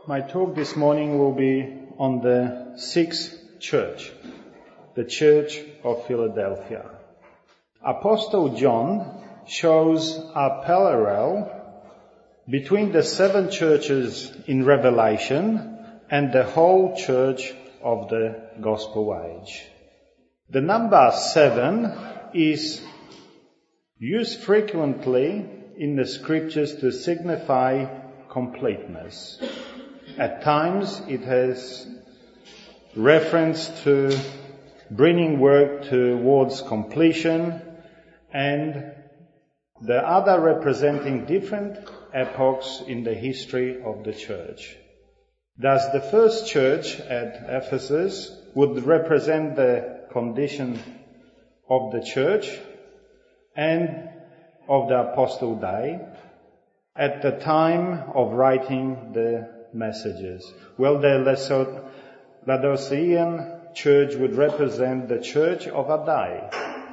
My talk this morning will be on the sixth church, the Church of Philadelphia. Apostle John shows a parallel between the seven churches in Revelation and the whole church of the Gospel age. The number 7 is used frequently in the scriptures to signify completeness. At times it has reference to bringing work towards completion, and the other representing different epochs in the history of the church. Thus the first church at Ephesus would represent the condition of the church and of the apostle day at the time of writing the messages. Well, the Laodicean church would represent the church of a day,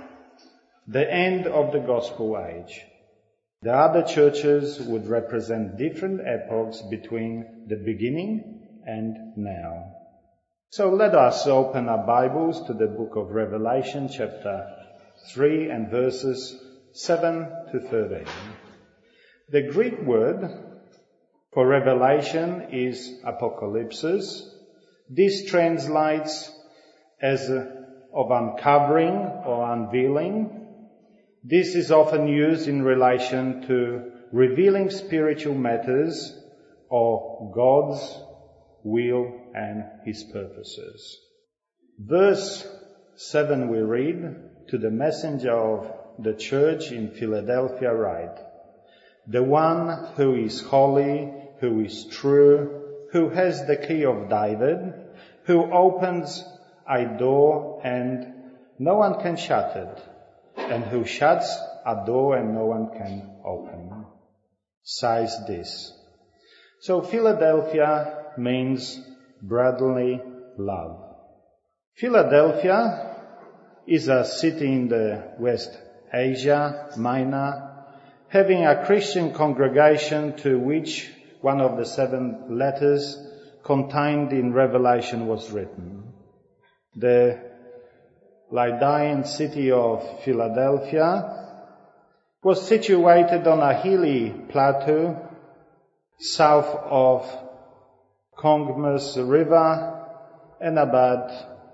the end of the gospel age. The other churches would represent different epochs between the beginning and now. So let us open our Bibles to the book of Revelation, chapter 3 and verses 7 to 13. The Greek word for revelation is apocalypsis. This translates as of uncovering or unveiling. This is often used in relation to revealing spiritual matters or God's will and His purposes. Verse 7 we read, "To the messenger of the church in Philadelphia write, the one who is holy, who is true, who has the key of David, who opens a door and no one can shut it, and who shuts a door and no one can open, says this." So Philadelphia means brotherly love. Philadelphia is a city in the West Asia Minor, having a Christian congregation to which one of the 7 letters contained in Revelation was written. The Lydian city of Philadelphia was situated on a hilly plateau south of Congmus River and about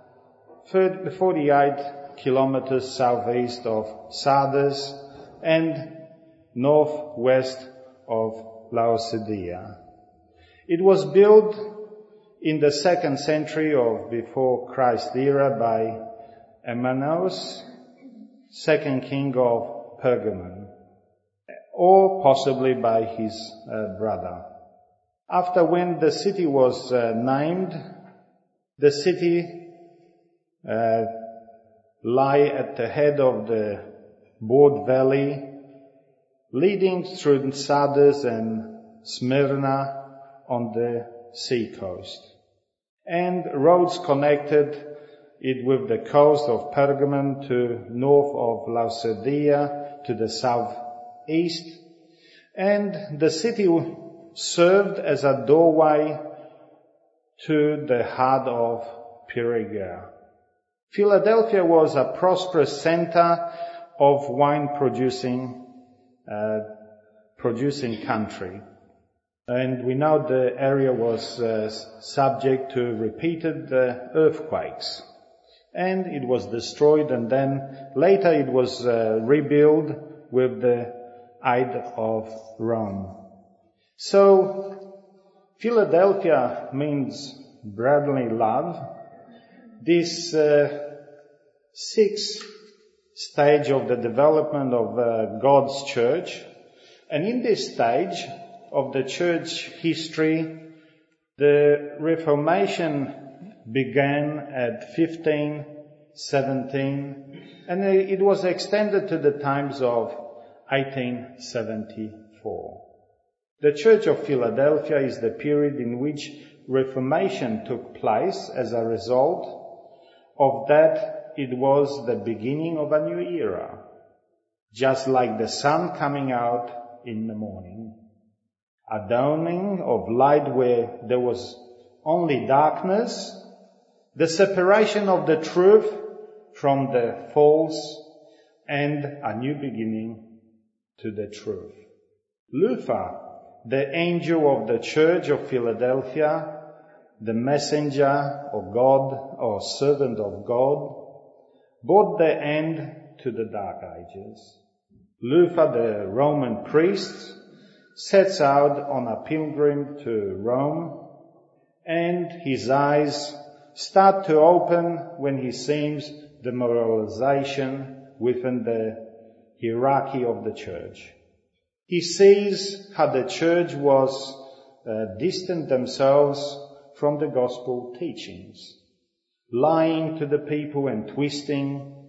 48 kilometers southeast of Sardis and northwest of Laodicea. It was built in the 2nd century of before Christ era by Amenos, 2nd king of Pergamon, or possibly by his brother. After when the city was named, the city lie at the head of the broad valley leading through Sardis and Smyrna on the sea coast. And roads connected it with the coast of Pergamon to north of Laodicea to the southeast. And the city served as a doorway to the heart of Phrygia. Philadelphia was a prosperous center of wine producing country. And we know the area was subject to repeated earthquakes. And it was destroyed, and then later it was rebuilt with the aid of Rome. So Philadelphia means brotherly love. This 6th stage of the development of God's church. And in this stage of the church history, the Reformation began at 1517 and it was extended to the times of 1874. The Church of Philadelphia is the period in which Reformation took place. As a result of that, it was the beginning of a new era, just like the sun coming out in the morning. a dawning of light where there was only darkness, the separation of the truth from the false, and a new beginning to the truth. Luther, the angel of the Church of Philadelphia, the messenger of God or servant of God, brought the end to the Dark Ages. Luther, the Roman priest, sets out on a pilgrim to Rome, and his eyes start to open when he sees the moralization within the hierarchy of the church. He sees how the church was distant themselves from the gospel teachings, lying to the people and twisting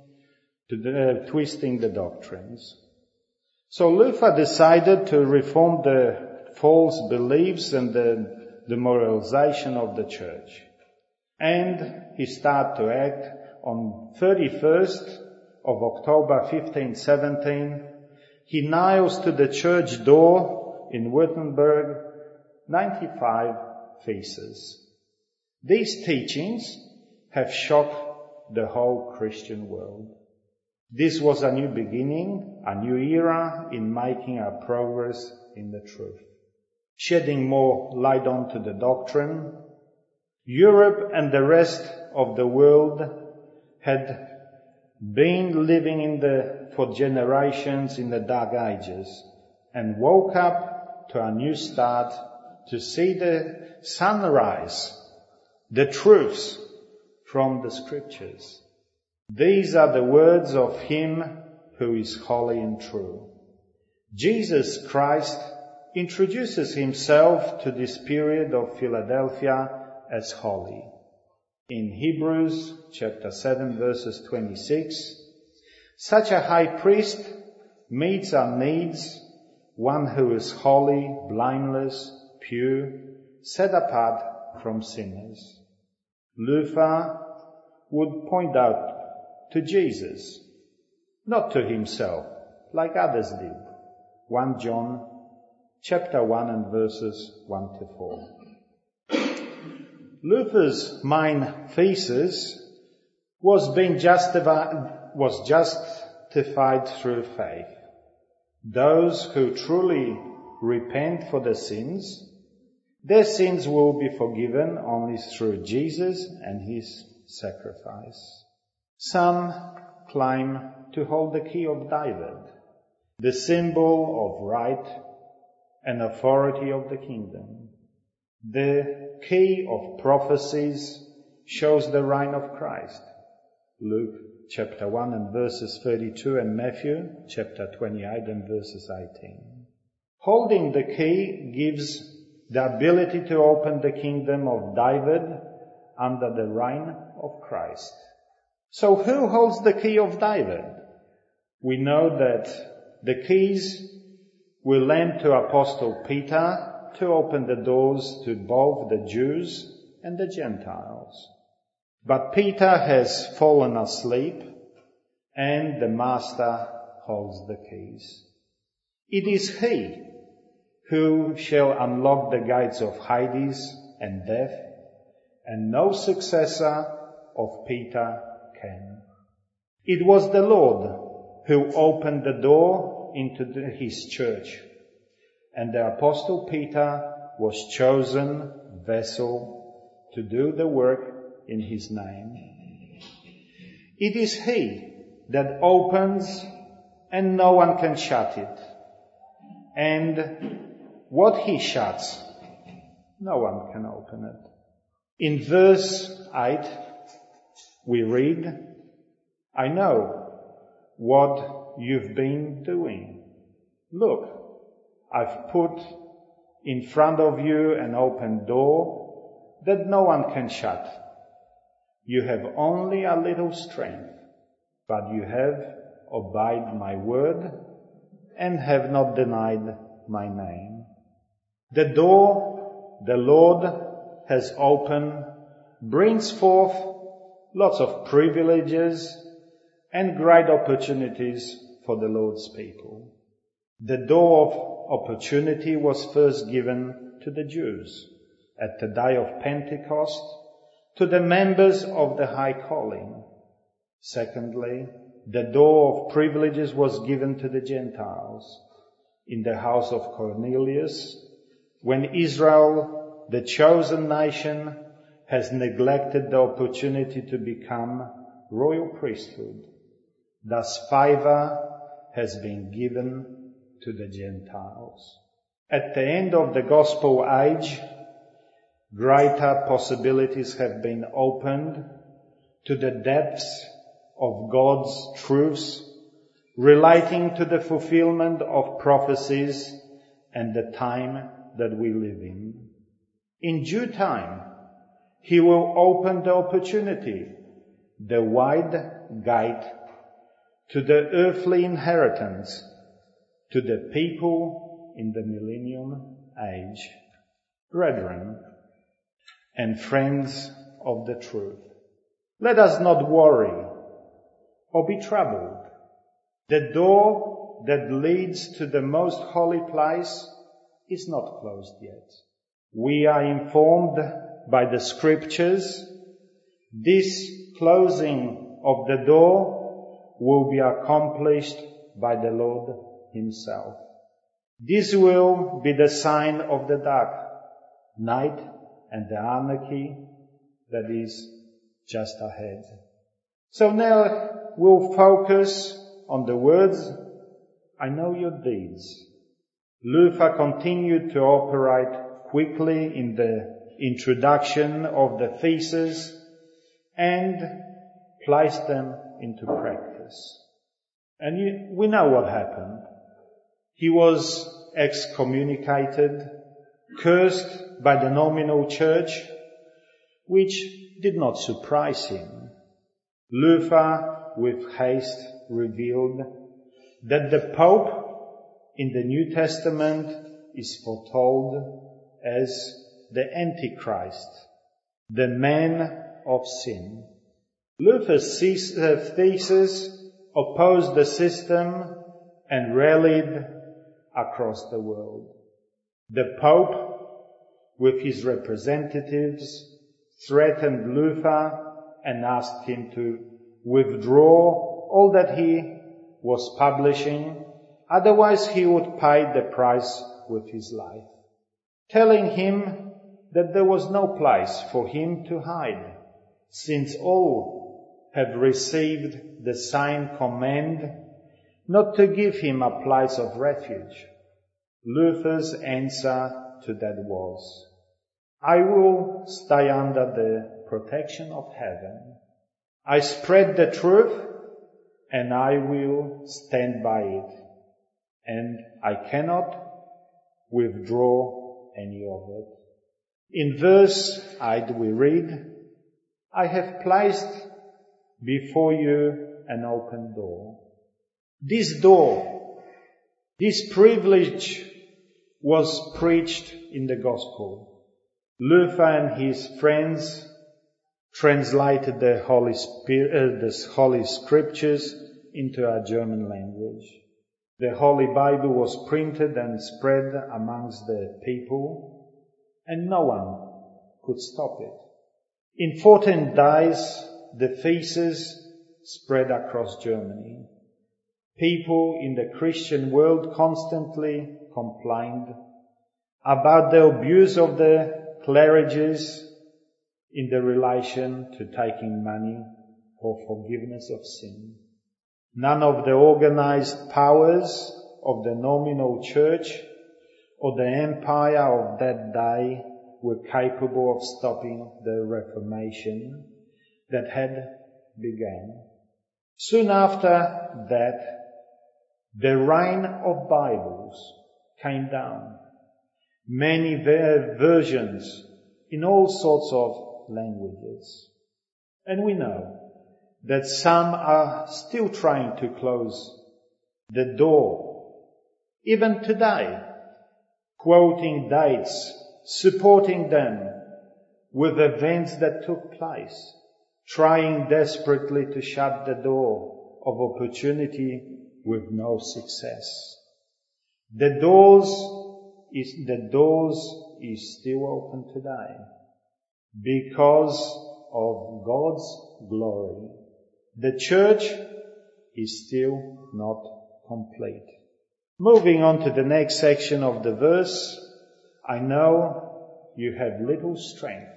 the doctrines. So Luther decided to reform the false beliefs and the demoralization of the church. And he started to act on 31st of October 1517. He nails to the church door in Wittenberg 95 theses. These teachings have shocked the whole Christian world. This was a new beginning, a new era in making a progress in the truth. Shedding more light onto the doctrine, Europe and the rest of the world had been living for generations in the Dark Ages and woke up to a new start to see the sunrise, the truths from the Scriptures. These are the words of Him who is holy and true. Jesus Christ introduces Himself to this period of Philadelphia as holy. In Hebrews chapter 7 verses 26, such a high priest meets our needs, one who is holy, blameless, pure, set apart from sinners. Luther would point out to Jesus, not to himself, like others did. 1 John chapter 1 and verses 1 to 4. Luther's main thesis was justified through faith. Those who truly repent for their sins will be forgiven only through Jesus and His sacrifice. Some claim to hold the key of David, the symbol of right and authority of the kingdom. The key of prophecies shows the reign of Christ. Luke chapter 1 and verses 32 and Matthew chapter 28 and verses 18. Holding the key gives the ability to open the kingdom of David under the reign of Christ. So who holds the key of David? We know that the keys were lent to Apostle Peter to open the doors to both the Jews and the Gentiles. But Peter has fallen asleep and the Master holds the keys. It is He who shall unlock the gates of Hades and death, and no successor of Peter can. It was the Lord who opened the door into His church, and the Apostle Peter was chosen vessel to do the work in His name. It is He that opens and no one can shut it. And what He shuts, no one can open it. In verse 8 we read, I know what you've been doing. Look, I've put in front of you an open door that no one can shut. You have only a little strength, but you have obeyed my word and have not denied my name. The door the Lord has opened brings forth lots of privileges and great opportunities for the Lord's people. The door of opportunity was first given to the Jews at the day of Pentecost, to the members of the high calling. Secondly, the door of privileges was given to the Gentiles in the house of Cornelius, when Israel, the chosen nation, has neglected the opportunity to become royal priesthood. Thus favor has been given to the Gentiles. At the end of the gospel age, greater possibilities have been opened to the depths of God's truths relating to the fulfillment of prophecies and the time that we live in. In due time, He will open the opportunity, the wide gate to the earthly inheritance, to the people in the millennium age. Brethren and friends of the truth, let us not worry or be troubled. The door that leads to the most holy place is not closed yet. We are informed by the scriptures this closing of the door will be accomplished by the Lord Himself. This will be the sign of the dark night and the anarchy that is just ahead. So now we'll focus on the words, "I know your deeds." Luther continued to operate quickly in the introduction of the theses and placed them into practice. And we know what happened. He was excommunicated, cursed by the nominal church, which did not surprise him. Luther, with haste, revealed that the Pope in the New Testament is foretold as the Antichrist, the man of sin. Luther's thesis opposed the system and rallied across the world. The Pope, with his representatives, threatened Luther and asked him to withdraw all that he was publishing, otherwise he would pay the price with his life, telling him that there was no place for him to hide, since all have received the same command not to give him a place of refuge. Luther's answer to that was, "I will stay under the protection of heaven. I spread the truth and I will stand by it, and I cannot withdraw any of it." In verse 8 we read, "I have placed before you an open door." This door, this privilege was preached in the gospel. Luther and his friends translated the Holy Scriptures into our German language. The Holy Bible was printed and spread amongst the people, and no one could stop it. In 14 days, the thesis spread across Germany. People in the Christian world constantly complained about the abuse of the cleriges in the relation to taking money for forgiveness of sin. None of the organized powers of the nominal church or the empire of that day were capable of stopping the Reformation that had begun. Soon after that, the rain of Bibles came down, many versions in all sorts of languages. And we know that some are still trying to close the door, even today, quoting dates, supporting them with events that took place, trying desperately to shut the door of opportunity with no success. The doors is still open today because of God's glory. The church is still not complete. Moving on to the next section of the verse, I know you have little strength.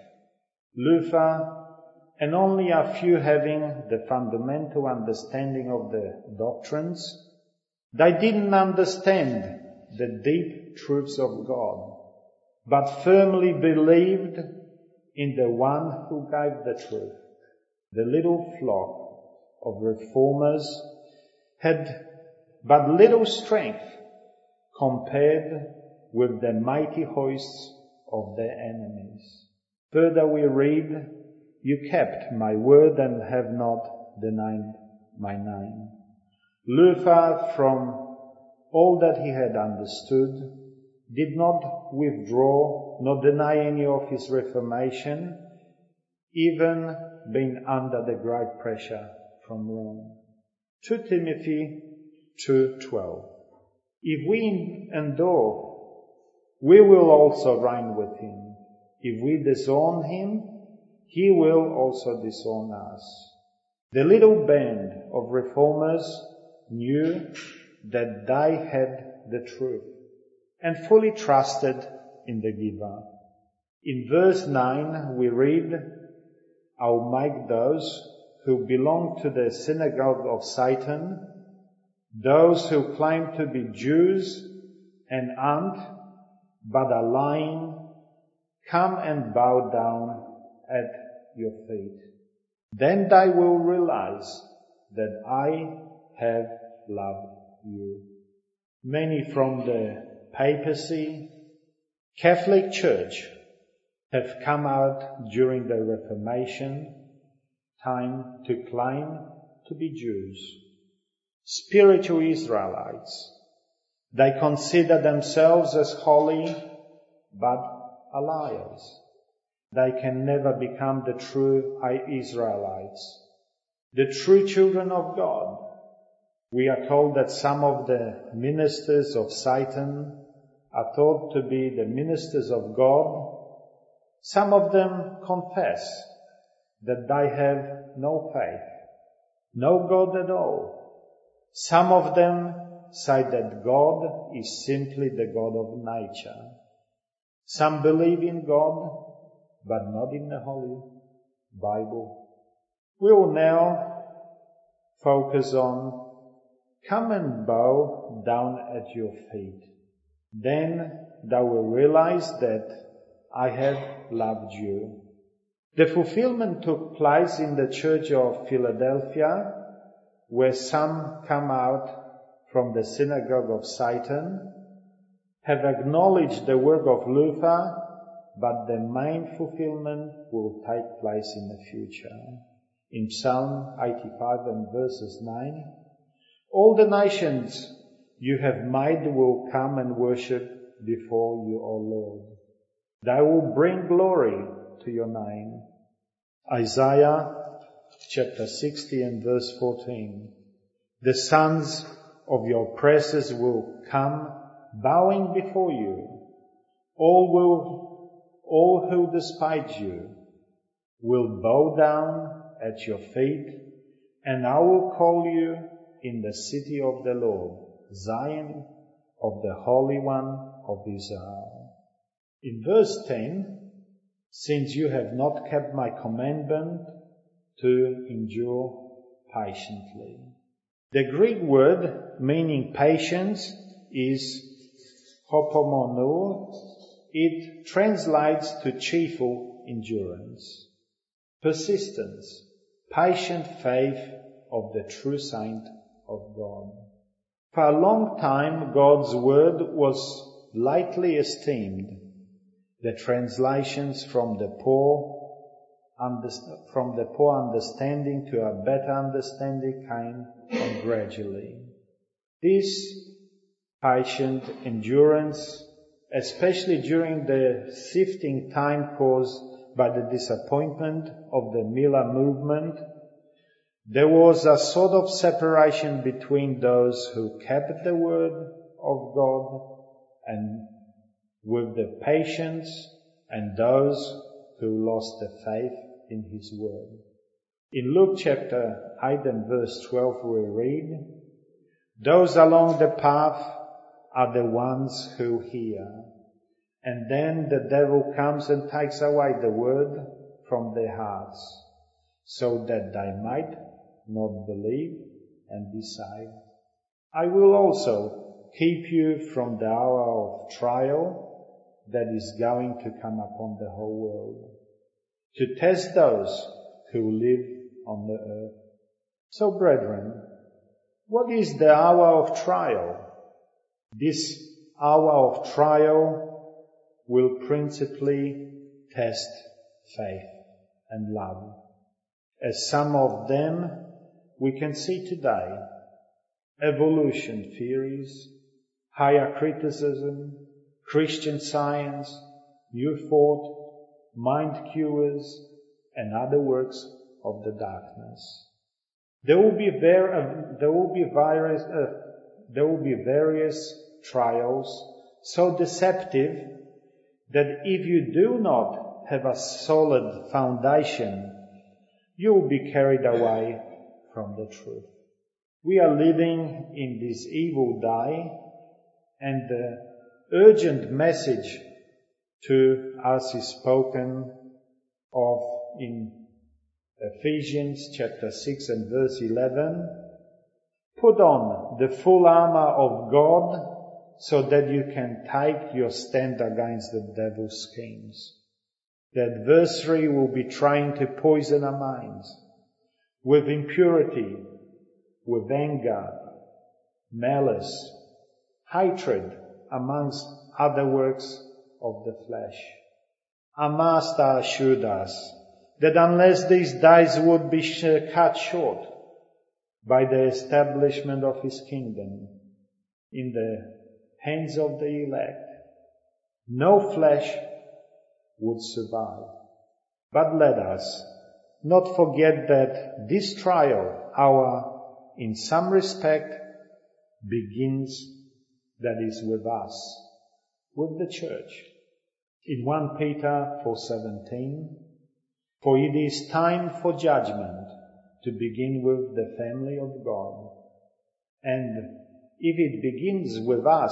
Luther, and only a few having the fundamental understanding of the doctrines, they didn't understand the deep truths of God, but firmly believed in the one who gave the truth. The little flock of reformers had but little strength compared with the mighty hosts of their enemies. Further we read, "You kept my word and have not denied my name." Luther, from all that he had understood, did not withdraw nor deny any of his reformation, even being under the great pressure from Rome. 2 Timothy 2:12. If we endure, we will also reign with him. If we disown him, he will also disown us. The little band of reformers knew that they had the truth and fully trusted in the giver. In verse 9 we read, "I'll make those who belong to the synagogue of Satan, those who claim to be Jews and aren't, but are lying, come and bow down at your feet. Then they will realize that I have loved you." Many from the papacy, Catholic Church, have come out during the Reformation time to claim to be Jews, spiritual Israelites. They consider themselves as holy, but are liars. They can never become the true Israelites, the true children of God. We are told that some of the ministers of Satan are thought to be the ministers of God. Some of them confess that they have no faith, no God at all. Some of them say that God is simply the God of nature. Some believe in God, but not in the Holy Bible. We will now focus on "Come and bow down at your feet. Then they will realize that I have loved you." The fulfillment took place in the church of Philadelphia, where some come out from the synagogue of Satan, have acknowledged the work of Luther, but the main fulfillment will take place in the future. In Psalm 85 and verses 9, "All the nations you have made will come and worship before you, O Lord. They will bring glory to your name." Isaiah chapter 60 and verse 14, "The sons of your oppressors will come bowing before you. All who despise you will bow down at your feet, and I will call you in the city of the Lord, Zion of the Holy One of Israel." In verse 10, "Since you have not kept my commandment to endure patiently." The Greek word meaning patience is hopomonu. It translates to cheerful endurance, persistence, patient faith of the true saint of God. For a long time, God's word was lightly esteemed. The translations from the poor understanding to a better understanding came on gradually. This patient endurance, especially during the sifting time caused by the disappointment of the Miller movement, there was a sort of separation between those who kept the word of God and with the patience and those who lost their faith in His word. In Luke chapter 8 and verse 12 we read, "Those along the path are the ones who hear, and then the devil comes and takes away the word from their hearts, so that they might not believe and be saved. I will also keep you from the hour of trial that is going to come upon the whole world, to test those who live on the earth." So, brethren, what is the hour of trial? This hour of trial will principally test faith and love. As some of them we can see today: evolution theories, higher criticism, Christian Science, New Thought, mind cures, and other works of the darkness. There will be various trials so deceptive that if you do not have a solid foundation, you will be carried away from the truth. We are living in this evil day, and the urgent message to us is spoken of in Ephesians chapter 6 and verse 11. "Put on the full armour of God so that you can take your stand against the devil's schemes." The adversary will be trying to poison our minds with impurity, with anger, malice, hatred, amongst other works of the flesh. Our Master assured us that unless these days would be cut short by the establishment of His kingdom in the hands of the elect, no flesh would survive. But let us not forget that this trial hour, in some respect, begins, that is, with us, with the church. In 1 Peter 4:17, "For it is time for judgment to begin with the family of God. And if it begins with us,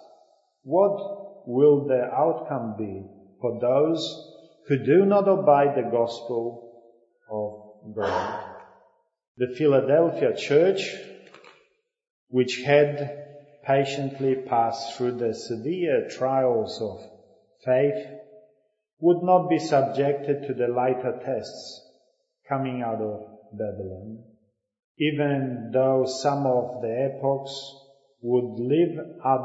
what will the outcome be for those who do not obey the gospel of God?" The Philadelphia church, which had patiently passed through the severe trials of faith, would not be subjected to the later tests coming out of Babylon, even though some of the epochs would live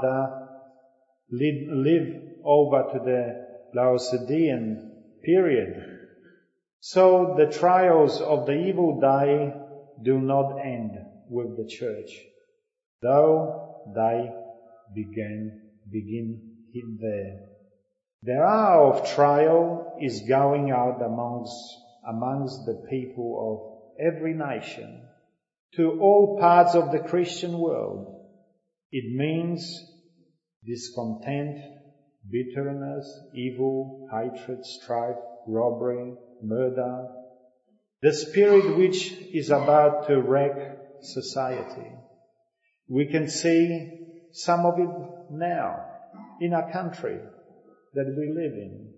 over to the Laodicean period. So the trials of the evil day do not end with the church, though they begin there. The hour of trial is going out amongst the people of every nation, to all parts of the Christian world. It means discontent, bitterness, evil, hatred, strife, robbery, murder, the spirit which is about to wreck society. We can see some of it now in our country that we live in.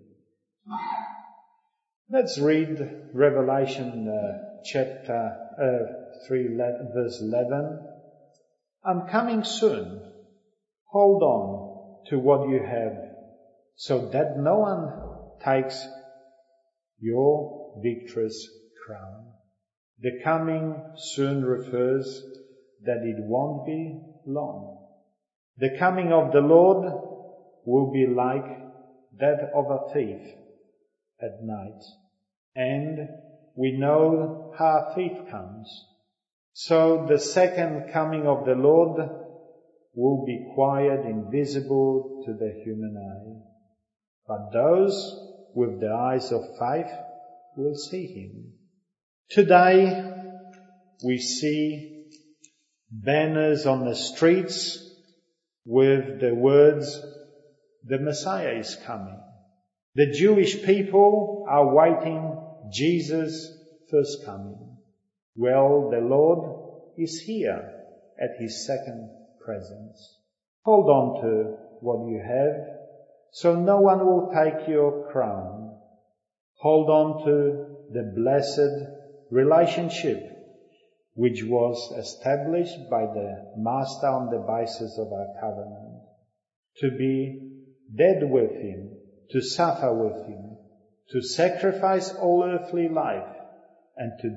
Let's read Revelation chapter 3, verse 11. "I'm coming soon. Hold on to what you have, so that no one takes your victorious crown." The coming soon refers that it won't be long. The coming of the Lord will be like that of a thief at night. And we know how a thief comes. So the second coming of the Lord will be quiet, invisible to the human eye. But those with the eyes of faith will see Him. Today we see banners on the streets with the words, "The Messiah is coming." The Jewish people are waiting Jesus' first coming. Well, the Lord is here at his second presence. Hold on to what you have, so no one will take your crown. Hold on to the blessed relationship which was established by the Master on the basis of our covenant. To be dead with him, to suffer with him, to sacrifice all earthly life, and to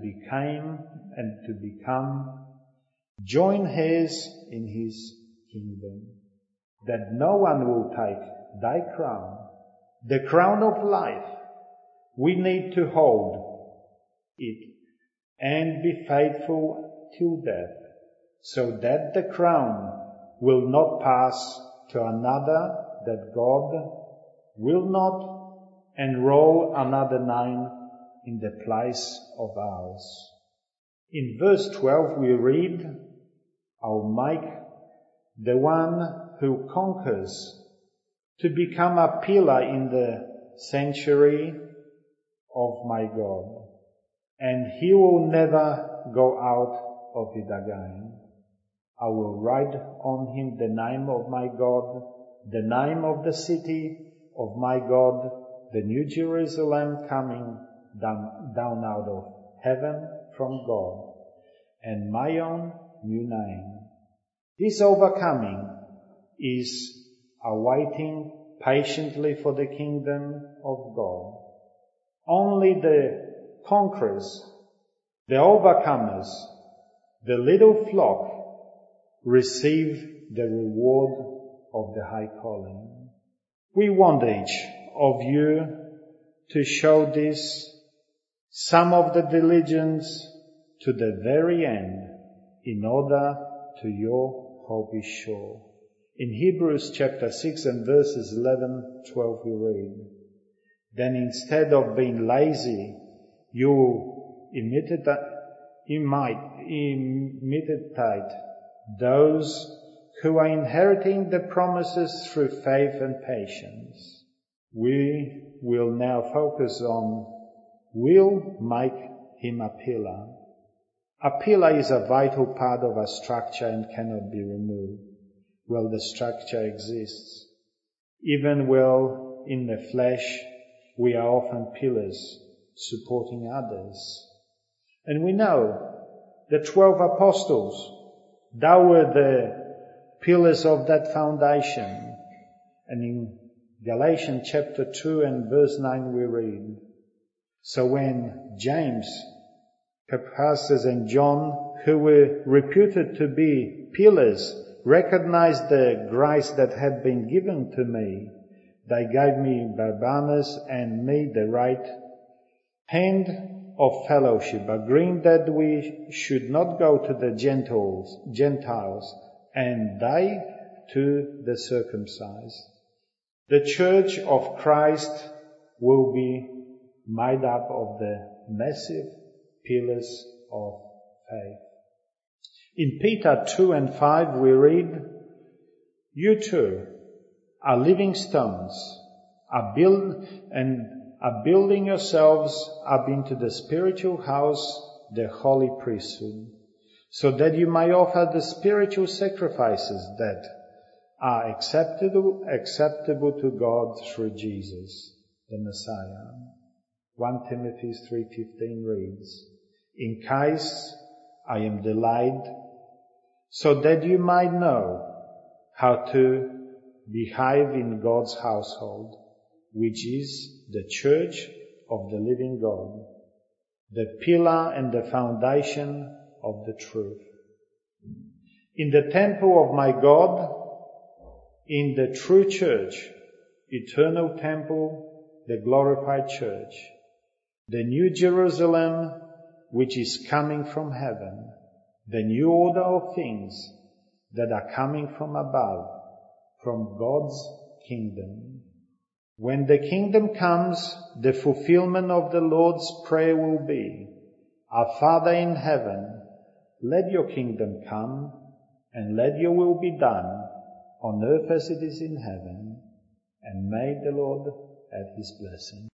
become joint heirs in his kingdom. That no one will take thy crown, the crown of life. We need to hold it and be faithful till death, so that the crown will not pass to another, that God will not enroll another name in the place of ours. In verse 12 we read, "I'll make the one who conquers to become a pillar in the sanctuary of my God, and he will never go out of it again. I will write on him the name of my God, the name of the city of my God, the new Jerusalem coming down out of heaven from God, and my own new name." This overcoming is awaiting patiently for the kingdom of God. Only the conquerors, the overcomers, the little flock receive the reward of the high calling. We want each of you to show this, some of the diligence to the very end, in order to your hope is sure. In Hebrews chapter 6 and verses 11-12 we read, "Then instead of being lazy, you imitate those who are inheriting the promises through faith and patience." We will now focus on, "Will make him a pillar." A pillar is a vital part of a structure and cannot be removed. Well, the structure exists. Even while in the flesh, we are often pillars supporting others. And we know the 12 apostles, they were the pillars of that foundation. And in Galatians chapter 2 and verse 9 we read, "So when James, Cephas and John, who were reputed to be pillars, recognized the grace that had been given to me, they gave me Barnabas and me the right hand of fellowship, agreeing that we should not go to the Gentiles, and they to the circumcised." The church of Christ will be made up of the massive pillars of faith. In Peter 2 and 5 we read, "You too are living stones, are building yourselves up into the spiritual house, the holy priesthood, so that you may offer the spiritual sacrifices that are acceptable to God through Jesus, the Messiah." 1 Timothy 3:15 reads, "In case I am delayed, so that you might know how to behave in God's household, which is the church of the living God, the pillar and the foundation of the truth. In the temple of my God, in the true church, eternal temple, the glorified church, the new Jerusalem, which is coming from heaven, the new order of things that are coming from above, from God's kingdom. When the kingdom comes, the fulfillment of the Lord's prayer will be, Our Father in heaven, let your kingdom come, and let your will be done on earth as it is in heaven, and may the Lord add his blessing.